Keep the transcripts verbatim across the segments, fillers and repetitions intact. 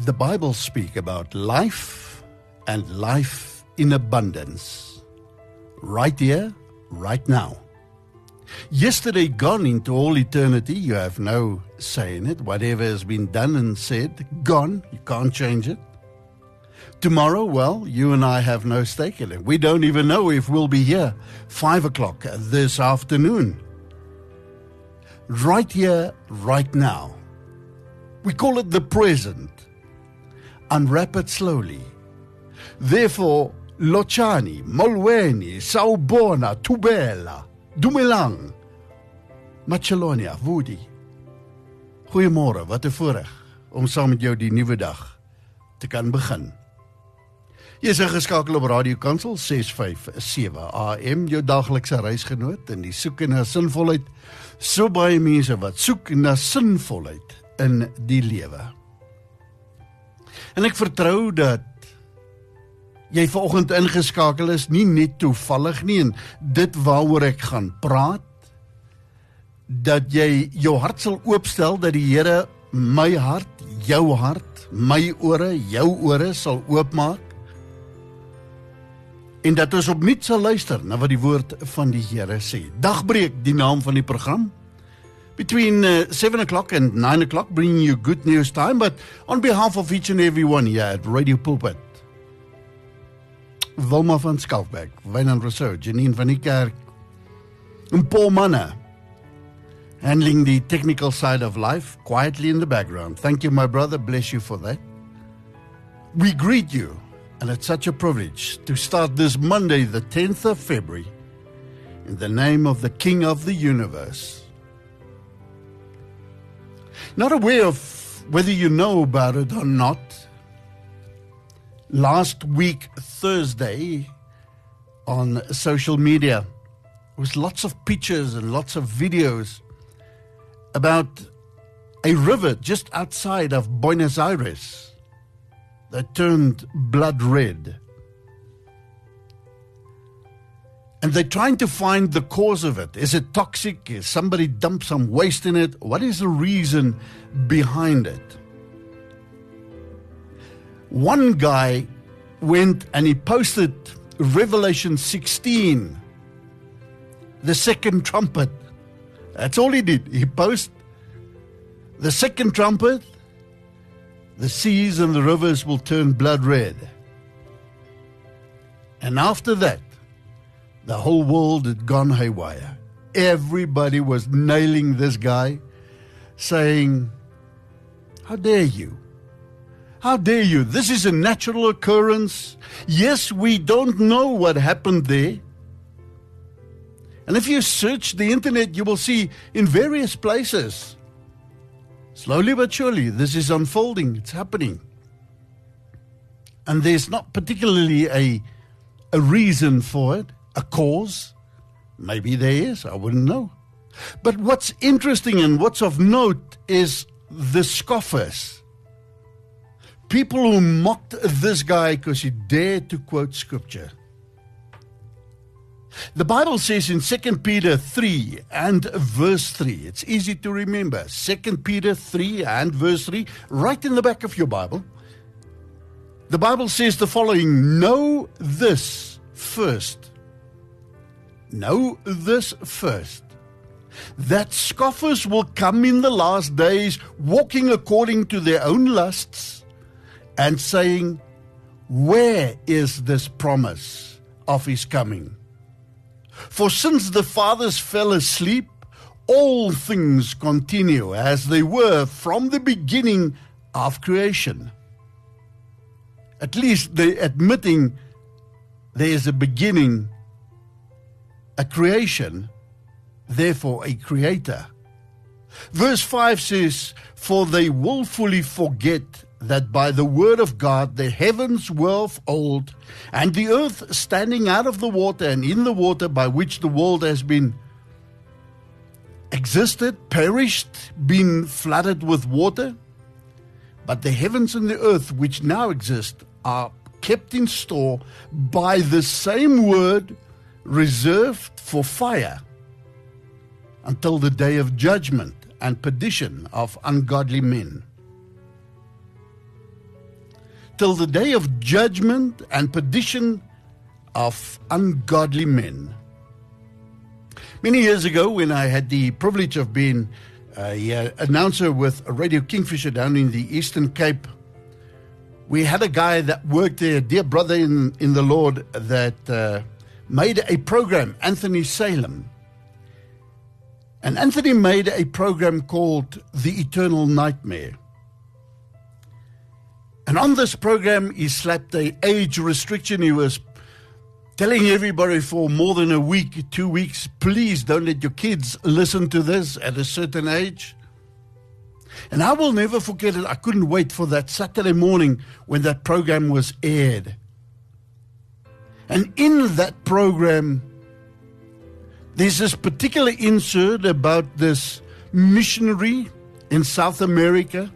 The Bible speaks about life and life in abundance. Right here, right now. Yesterday gone into all eternity, you have no say in it. Whatever has been done and said, gone, you can't change it. Tomorrow, well, you and I have no stake in it. We don't even know if we'll be here five o'clock this afternoon. Right here, right now. We call it the present. Unwrap it slowly. Therefore, Lochani, Molweni, Saubona, Tubela, Dumelang, Machalonia, Woody. Goeiemôre, wat 'n voorreg om saam met jou die nuwe dag te kan begin. Jy is ingeskakel op Radio Kansel ses vyf sewe A M, jou daglikse reisgenoot in die soek na sinvolheid. So baie mense wat soek na sinvolheid in die lewe. En ek vertrou dat jy vanoggend ingeskakel is, nie net toevallig nie, en dit waaroor ek gaan praat, dat jy jou hart sal oopstel, dat die Here my hart, jou hart, my ore, jou ore sal oopmaak, en dat ons opnuut sal luister na wat die woord van die Here sê. Dagbreek, die naam van die program. Between uh, seven o'clock and nine o'clock, bringing you good news time, but on behalf of each and everyone here at Radio Pulpit, Wilma van Skalkberg, Wynand Rousseau, Janine van die Kerk, and Paul Manna, handling the technical side of life, quietly in the background. Thank you, my brother, bless you for that. We greet you, and it's such a privilege to start this Monday, the tenth of February, in the name of the King of the universe. Not aware of whether you know about it or not, last week, Thursday, on social media, was lots of pictures and lots of videos about a river just outside of Buenos Aires that turned blood red. And they're trying to find the cause of it. Is it toxic? Is somebody dumped some waste in it? What is the reason behind it? One guy went and he posted Revelation sixteen, the second trumpet. That's all he did. He posted the second trumpet, the seas and the rivers will turn blood red. And after that, the whole world had gone haywire. Everybody was nailing this guy, saying, how dare you? How dare you? This is a natural occurrence. Yes, we don't know what happened there. And if you search the internet, you will see in various places, slowly but surely, this is unfolding. It's happening. And there's not particularly a, a reason for it. A cause? Maybe there is, I wouldn't know. But what's interesting and what's of note is the scoffers. People who mocked this guy because he dared to quote scripture. The Bible says in Second Peter three and verse three, it's easy to remember, Second Peter three and verse three, right in the back of your Bible. The Bible says the following, know this first. Know this first, that scoffers will come in the last days, walking according to their own lusts, and saying, where is this promise of his coming? For since the fathers fell asleep, all things continue as they were from the beginning of creation. At least they're admitting there is a beginning, a creation, therefore a creator. Verse five says, for they willfully forget that by the word of God the heavens were of old, and the earth standing out of the water and in the water, by which the world has been existed, perished, been flooded with water. But the heavens and the earth which now exist are kept in store by the same word, reserved for fire, until the day of judgment and perdition of ungodly men. till the day of judgment and perdition of ungodly men. Many years ago, when I had the privilege of being a uh, announcer with Radio Kingfisher down in the Eastern Cape, we had a guy that worked there, a dear brother in, in the Lord, that uh, made a program, Anthony Salem. And Anthony made a program called The Eternal Nightmare. And on this program, he slapped an age restriction. He was telling everybody for more than a week, two weeks, please don't let your kids listen to this at a certain age. And I will never forget it. I couldn't wait for that Saturday morning when that program was aired. And in that program, there's this particular insert about this missionary in South America,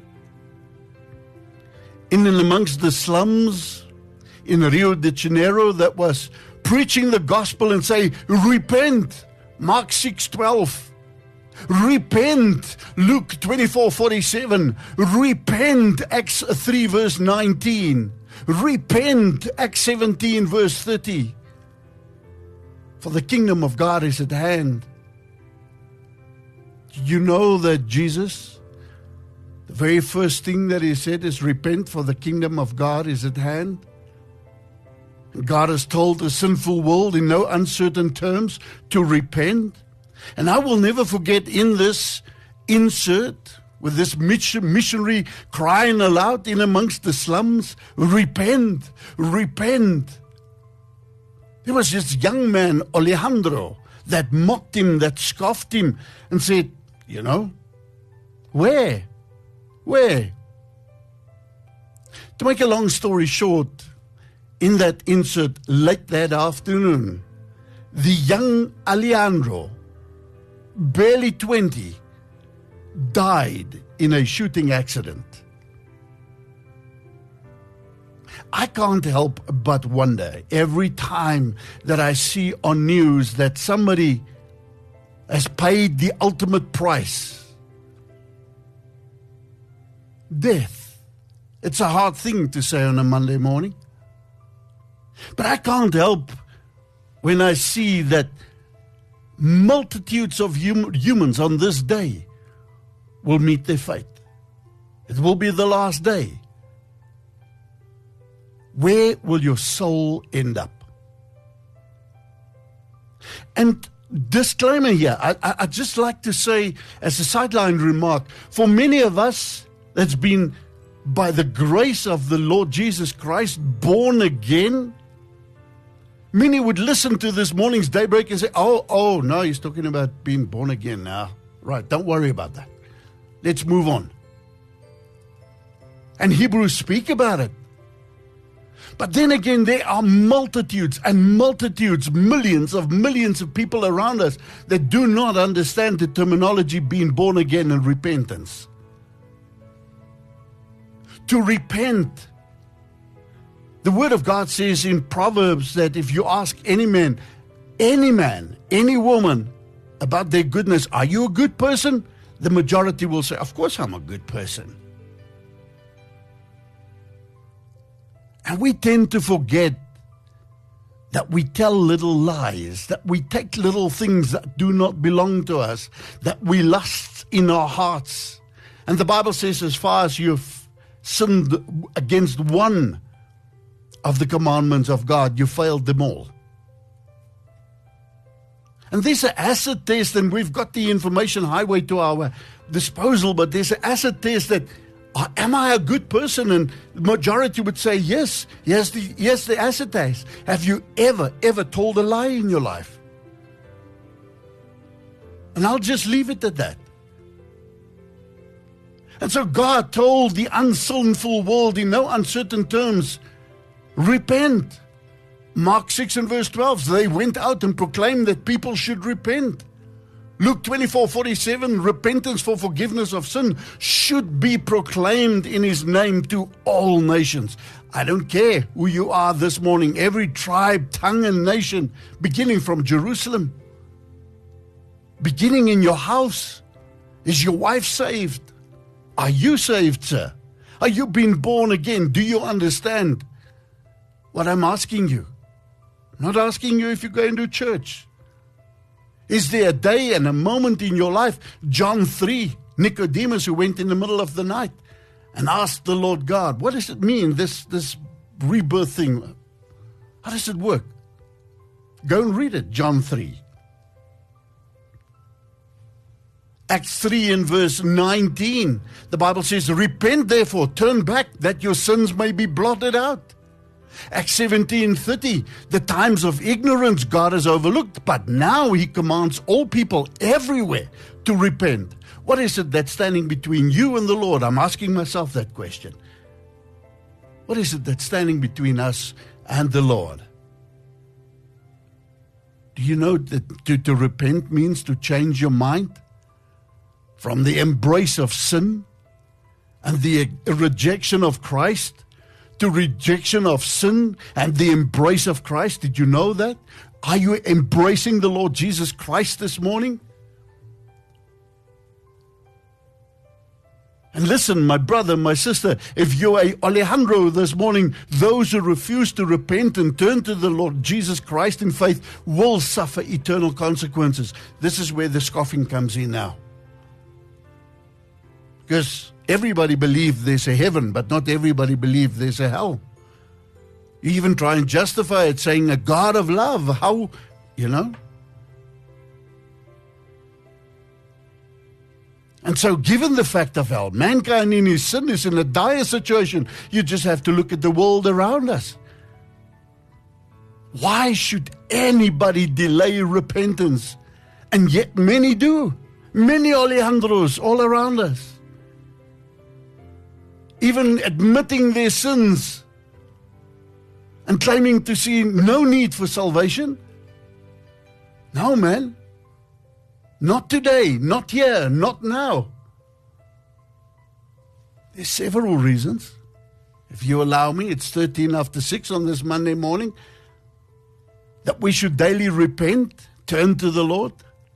in and amongst the slums in Rio de Janeiro, that was preaching the gospel and say, repent, Mark six twelve. Repent, Luke twenty-four forty-seven. Repent, Acts three verse nineteen. Repent, Acts seventeen verse thirty. For the kingdom of God is at hand. You know that Jesus, the very first thing that he said is repent, for the kingdom of God is at hand. God has told the sinful world in no uncertain terms to repent. And I will never forget, in this insert, with this missionary crying aloud in amongst the slums, repent, repent. There was this young man, Alejandro, that mocked him, that scoffed him, and said, you know, where? Where? To make a long story short, in that insert, late that afternoon, the young Alejandro, barely twenty, died in a shooting accident. I can't help but wonder every time that I see on news that somebody has paid the ultimate price. Death. It's a hard thing to say on a Monday morning. But I can't help when I see that multitudes of hum- humans on this day will meet their fate. It will be the last day. Where will your soul end up? And disclaimer here, I, I, I'd just like to say as a sideline remark, for many of us that's been by the grace of the Lord Jesus Christ born again, many would listen to this morning's daybreak and say, oh, oh, no, he's talking about being born again now. Right, don't worry about that. Let's move on. And Hebrews speak about it. But then again, there are multitudes and multitudes, millions of millions of people around us that do not understand the terminology being born again and repentance. To repent. The Word of God says in Proverbs that if you ask any man, any man, any woman about their goodness, are you a good person? The majority will say, of course I'm a good person. And we tend to forget that we tell little lies, that we take little things that do not belong to us, that we lust in our hearts. And the Bible says, as far as you've sinned against one of the commandments of God, you failed them all. And there's an acid test, and we've got the information highway to our disposal, but there's an acid test that, oh, am I a good person? And the majority would say, yes, yes, the, yes, the acid test. Have you ever, ever told a lie in your life? And I'll just leave it at that. And so God told the unsinful world in no uncertain terms, repent. Mark six and verse twelve, so they went out and proclaimed that people should repent. Luke twenty-four forty-seven, repentance for forgiveness of sin should be proclaimed in his name to all nations. I don't care who you are this morning, every tribe, tongue, and nation, beginning from Jerusalem, beginning in your house. Is your wife saved? Are you saved, sir? Are you been born again? Do you understand what I'm asking you? I'm not asking you if you go into church. Is there a day and a moment in your life? John three, Nicodemus, who went in the middle of the night and asked the Lord God, what does it mean, this, this rebirth thing? How does it work? Go and read it, John three. Acts three and verse nineteen, the Bible says, repent therefore, turn back, that your sins may be blotted out. Acts seventeen thirty, the times of ignorance God has overlooked, but now He commands all people everywhere to repent. What is it that's standing between you and the Lord? I'm asking myself that question. What is it that's standing between us and the Lord? Do you know that to, to repent means to change your mind from the embrace of sin and the rejection of Christ to rejection of sin and the embrace of Christ? Did you know that? Are you embracing the Lord Jesus Christ this morning? And listen, my brother, my sister, if you're a Alejandro this morning, those who refuse to repent and turn to the Lord Jesus Christ in faith will suffer eternal consequences. This is where the scoffing comes in now. Because everybody believes there's a heaven, but not everybody believes there's a hell. You even try and justify it, saying a God of love. How, you know? And so given the fact of hell, mankind in his sin is in a dire situation. You just have to look at the world around us. Why should anybody delay repentance? And yet many do. Many Alejandros all around us. Even admitting their sins and claiming to see no need for salvation. No, man. Not today, not here, not now. There's several reasons. If you allow me, it's thirteen after six on this Monday morning, that we should daily repent, turn to the Lord.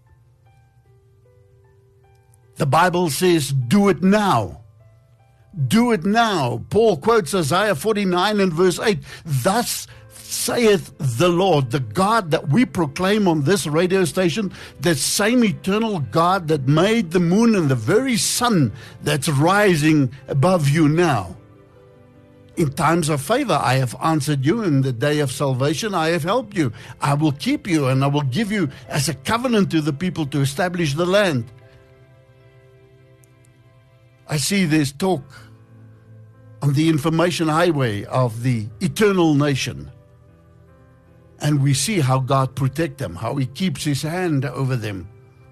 The Bible says, do it now. Do it now. Paul quotes Isaiah forty-nine and verse eight. Thus saith the Lord, the God that we proclaim on this radio station, the same eternal God that made the moon and the very sun that's rising above you now. In times of favor, I have answered you. In the day of salvation, I have helped you. I will keep you, and I will give you as a covenant to the people to establish the land. I see there's talk on the information highway of the eternal nation. And we see how God protects them, how He keeps His hand over them.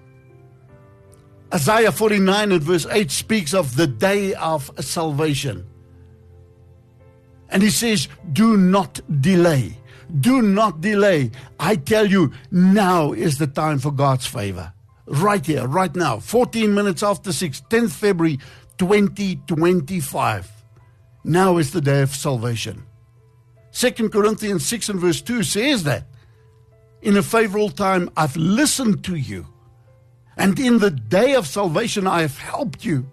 Isaiah forty-nine and verse eight speaks of the day of salvation. And he says, do not delay. Do not delay. I tell you, now is the time for God's favor. Right here, right now, fourteen minutes after six, tenth February twenty twenty-five. Now is the day of salvation. Second Corinthians six and verse two says that. In a favorable time, I've listened to you. And in the day of salvation, I have helped you.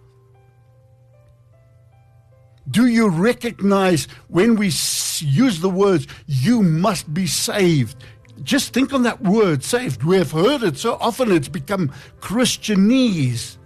Do you recognize when we use the words, you must be saved? Just think on that word, saved. We have heard it so often, it's become Christianese.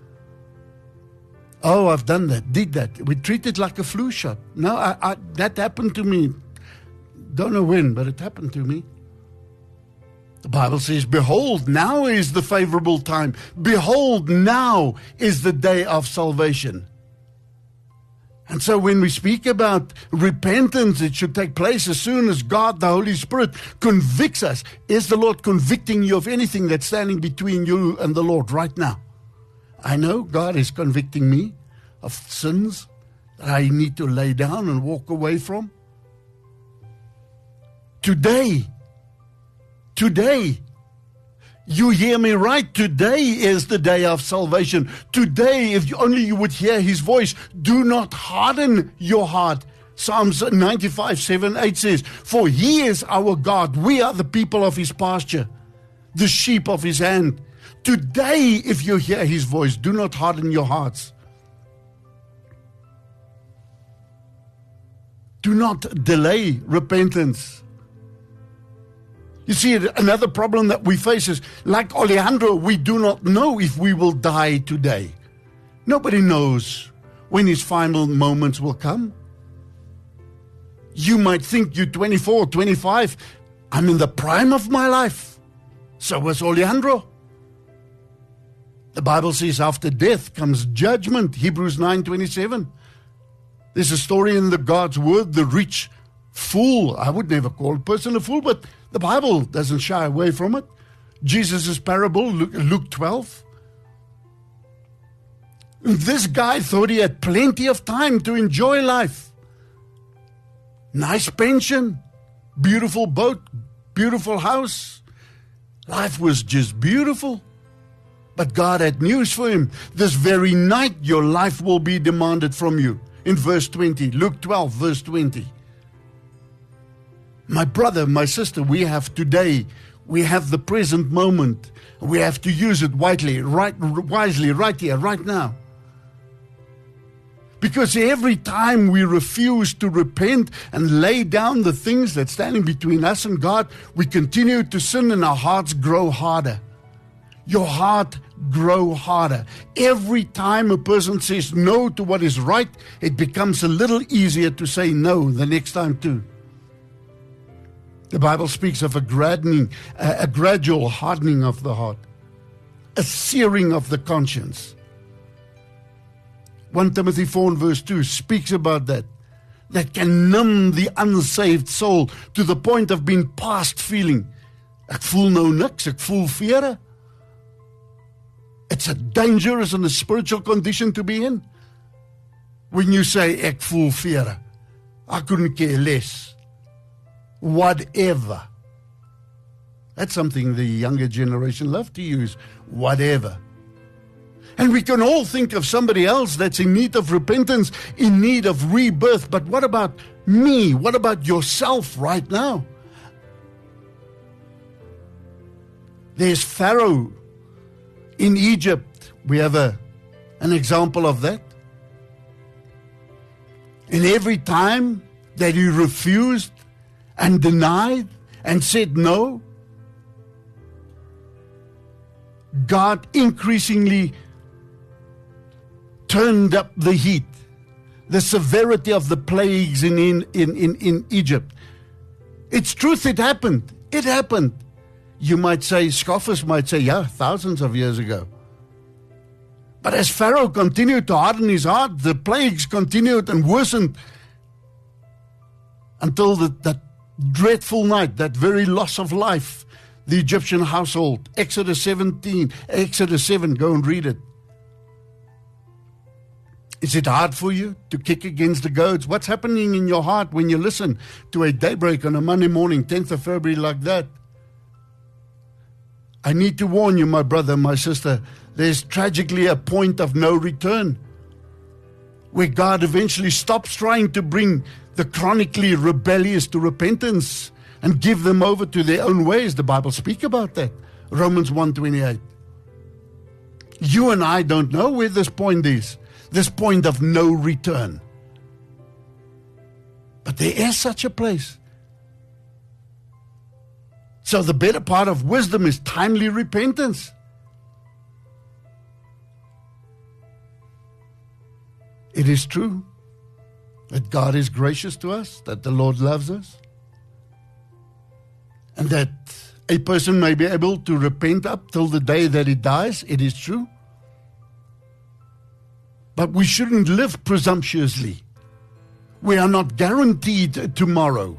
Oh, I've done that, did that. We treat it like a flu shot. No, I, I, that happened to me. Don't know when, but it happened to me. The Bible says, behold, now is the favorable time. Behold, now is the day of salvation. And so when we speak about repentance, it should take place as soon as God, the Holy Spirit, convicts us. Is the Lord convicting you of anything that's standing between you and the Lord right now? I know God is convicting me of sins that I need to lay down and walk away from. Today, today, you hear me right. Today is the day of salvation. Today, if you only you would hear His voice, do not harden your heart. Psalms ninety-five, seven, eight says, for He is our God. We are the people of His pasture, the sheep of His hand. Today, if you hear His voice, do not harden your hearts. Do not delay repentance. You see, another problem that we face is, like Alejandro, we do not know if we will die today. Nobody knows when his final moments will come. You might think you're twenty-four, twenty-five. I'm in the prime of my life. So was Alejandro. The Bible says after death comes judgment, Hebrews nine twenty-seven. There's a story in the God's Word, the rich fool. I would never call a person a fool, but the Bible doesn't shy away from it. Jesus' parable, Luke, Luke twelve. This guy thought he had plenty of time to enjoy life. Nice pension, beautiful boat, beautiful house. Life was just beautiful. But God had news for him. This very night your life will be demanded from you. In verse twenty, Luke twelve, verse twenty. My brother, my sister, we have today, we have the present moment. We have to use it wisely, right, wisely, right here, right now. Because every time we refuse to repent and lay down the things that's standing between us and God, we continue to sin and our hearts grow harder. Your heart grow harder. Every time a person says no to what is right, it becomes a little easier to say no the next time too. The Bible speaks of a gradual, a gradual hardening of the heart, a searing of the conscience. First Timothy four and verse two speaks about that. That can numb the unsaved soul to the point of being past feeling. Ek voel nou niks, ek voel vere. It's a dangerous and a spiritual condition to be in. When you say, ek voel vere, I couldn't care less. Whatever. That's something the younger generation love to use. Whatever. And we can all think of somebody else that's in need of repentance, in need of rebirth. But what about me? What about yourself right now? There's Pharaoh in Egypt. We have a, an example of that. And every time that he refused and denied and said no, God increasingly turned up the heat, the severity of the plagues in, in, in, in, in Egypt. It's truth, it happened. It happened. You might say, scoffers might say, yeah, thousands of years ago. But as Pharaoh continued to harden his heart, the plagues continued and worsened until the, that dreadful night, that very loss of life, the Egyptian household. Exodus seventeen, Exodus seven, go and read it. Is it hard for you to kick against the goads? What's happening in your heart when you listen to a daybreak on a Monday morning, tenth of February like that? I need to warn you, my brother, my sister, there's tragically a point of no return where God eventually stops trying to bring the chronically rebellious to repentance and give them over to their own ways. The Bible speaks about that. Romans one twenty-eight. You and I don't know where this point is. This point of no return. But there is such a place. So the better part of wisdom is timely repentance. It is true that God is gracious to us, that the Lord loves us, and that a person may be able to repent up till the day that he dies. It is true. But we shouldn't live presumptuously. We are not guaranteed tomorrow.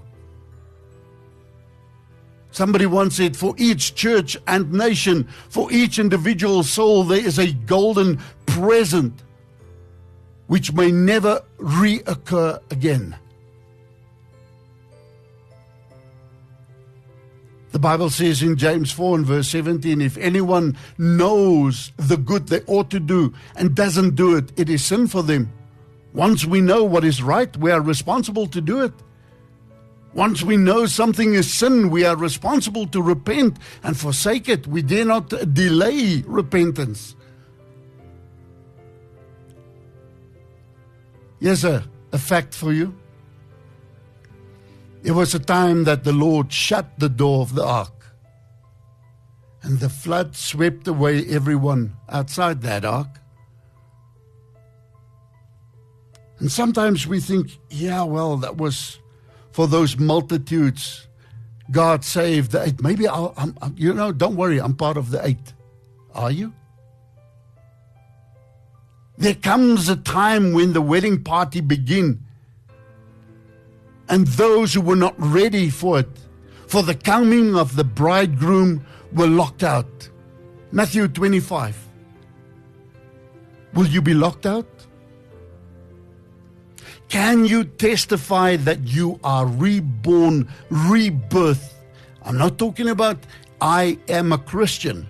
Somebody once said, for each church and nation, for each individual soul, there is a golden present which may never reoccur again. The Bible says in James four and verse seventeen, if anyone knows the good they ought to do and doesn't do it, it is sin for them. Once we know what is right, we are responsible to do it. Once we know something is sin, we are responsible to repent and forsake it. We dare not delay repentance. Here's a, a fact for you. There was a time that the Lord shut the door of the ark, and the flood swept away everyone outside that ark. And sometimes we think, yeah, well, that was for those multitudes. God saved the eight. Maybe, I'll, I'm, I'm, you know, don't worry, I'm part of the eight. Are you? There comes a time when the wedding party begins, and those who were not ready for it, for the coming of the bridegroom, were locked out. Matthew twenty-five. Will you be locked out? Can you testify that you are reborn, rebirth? I'm not talking about I am a Christian.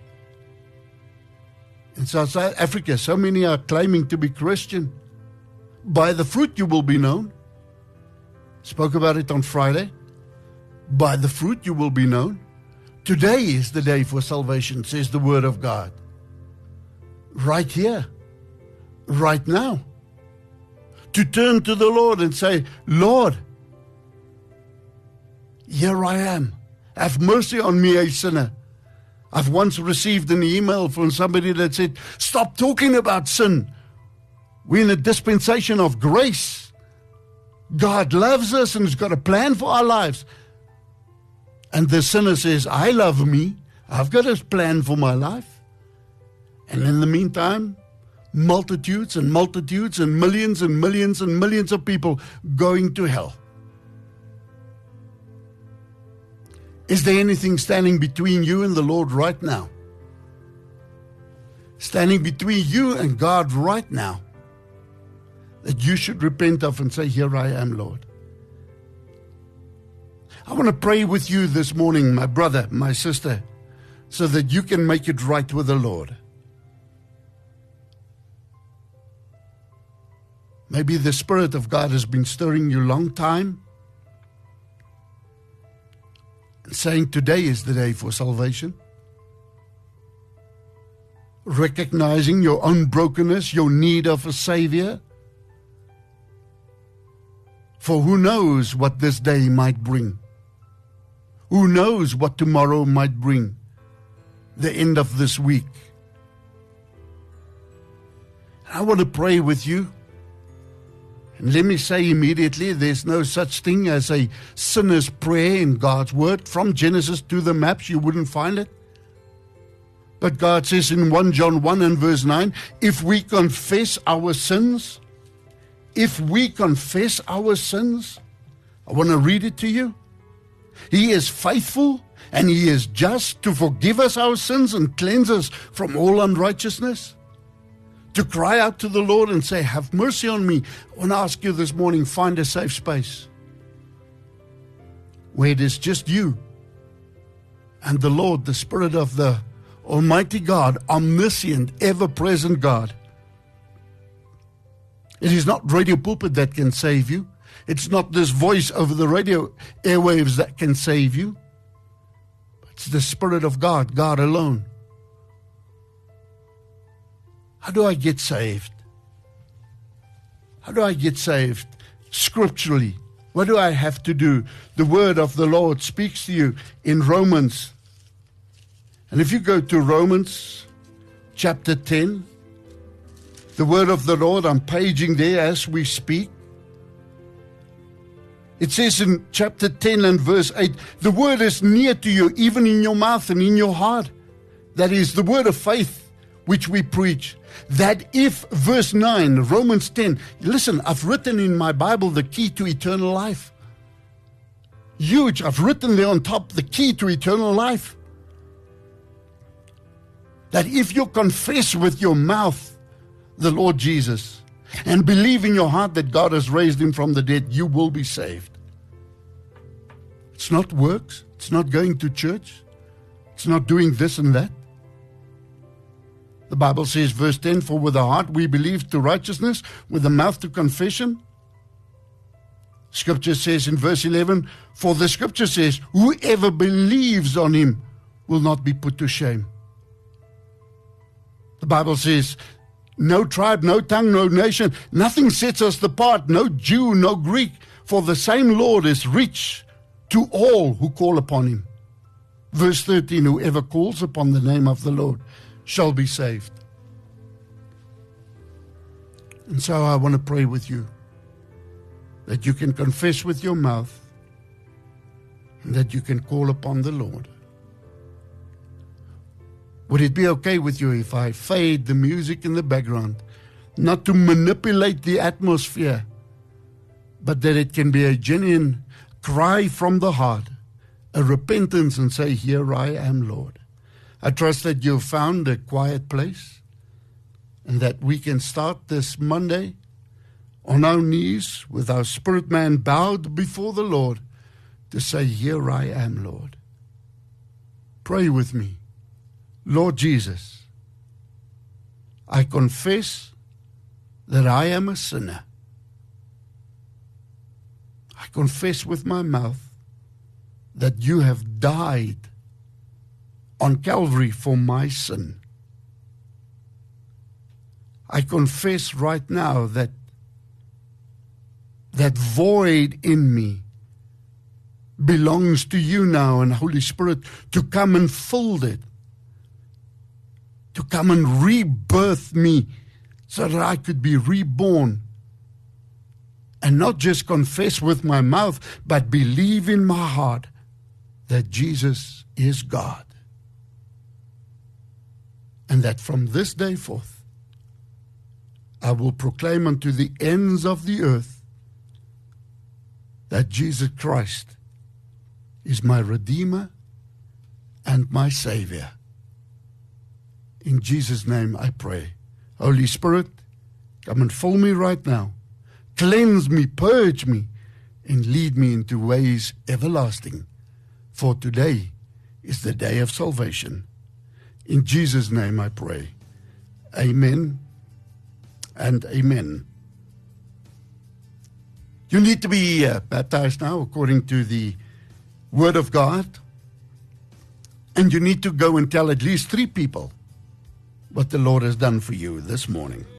In South Africa, so many are claiming to be Christian. By the fruit you will be known. Spoke about it on Friday. By the fruit you will be known. Today is the day for salvation, says the Word of God. Right here, right now. To turn to the Lord and say, Lord, here I am. Have mercy on me, a sinner. I've once received an email from somebody that said, stop talking about sin. We're in a dispensation of grace. God loves us and has got a plan for our lives. And the sinner says, I love me. I've got a plan for my life. And in the meantime, multitudes and multitudes and millions and millions and millions of people going to hell. Is there anything standing between you and the Lord right now? Standing between you and God right now that you should repent of and say, here I am, Lord. I want to pray with you this morning, my brother, my sister, so that you can make it right with the Lord. Maybe the Spirit of God has been stirring you a long time and saying today is the day for salvation. Recognizing your own brokenness, your need of a Savior. For who knows what this day might bring? Who knows what tomorrow might bring? The end of this week. I want to pray with you. And let me say immediately, there's no such thing as a sinner's prayer in God's Word. From Genesis to the maps, you wouldn't find it. But God says in First John one and verse nine, if we confess our sins, if we confess our sins, I want to read it to you. He is faithful and He is just to forgive us our sins and cleanse us from all unrighteousness. To cry out to the Lord and say, have mercy on me. I want to ask you this morning, find a safe space where it is just you and the Lord, the Spirit of the Almighty God, omniscient, ever-present God. It is not radio pulpit that can save you. It's not this voice over the radio airwaves that can save you. It's the Spirit of God, God alone. How do I get saved? How do I get saved? Scripturally. What do I have to do? The word of the Lord speaks to you in Romans. And if you go to Romans chapter ten, the word of the Lord, I'm paging there as we speak. It says in chapter ten and verse eight, the word is near to you, even in your mouth and in your heart. That is the word of faith which we preach. That if, verse nine, Romans ten, listen, I've written in my Bible the key to eternal life. Huge, I've written there on top the key to eternal life. That if you confess with your mouth the Lord Jesus and believe in your heart that God has raised Him from the dead, you will be saved. It's not works. It's not going to church. It's not doing this and that. The Bible says, verse ten, for with the heart we believe to righteousness, with the mouth to confession. Scripture says in verse eleven, for the Scripture says, whoever believes on Him will not be put to shame. The Bible says, no tribe, no tongue, no nation, nothing sets us apart, no Jew, no Greek, for the same Lord is rich to all who call upon him. Verse thirteen, whoever calls upon the name of the Lord shall be saved. And so I want to pray with you that you can confess with your mouth and that you can call upon the Lord. Would it be okay with you if I fade the music in the background, not to manipulate the atmosphere, but that it can be a genuine cry from the heart, a repentance, and say, here I am, Lord. I trust that you've found a quiet place and that we can start this Monday on our knees with our spirit man bowed before the Lord to say, here I am, Lord. Pray with me. Lord Jesus, I confess that I am a sinner. I confess with my mouth that you have died on Calvary for my sin. I confess right now that that void in me belongs to you now, and Holy Spirit, to come and fill it, to come and rebirth me so that I could be reborn and not just confess with my mouth, but believe in my heart that Jesus is God. And that from this day forth, I will proclaim unto the ends of the earth that Jesus Christ is my Redeemer and my Savior. In Jesus' name I pray. Holy Spirit, come and fill me right now. Cleanse me, purge me, and lead me into ways everlasting. For today is the day of salvation. In Jesus' name I pray. Amen and amen. You need to be uh, baptized now according to the Word of God. And you need to go and tell at least three people what the Lord has done for you this morning.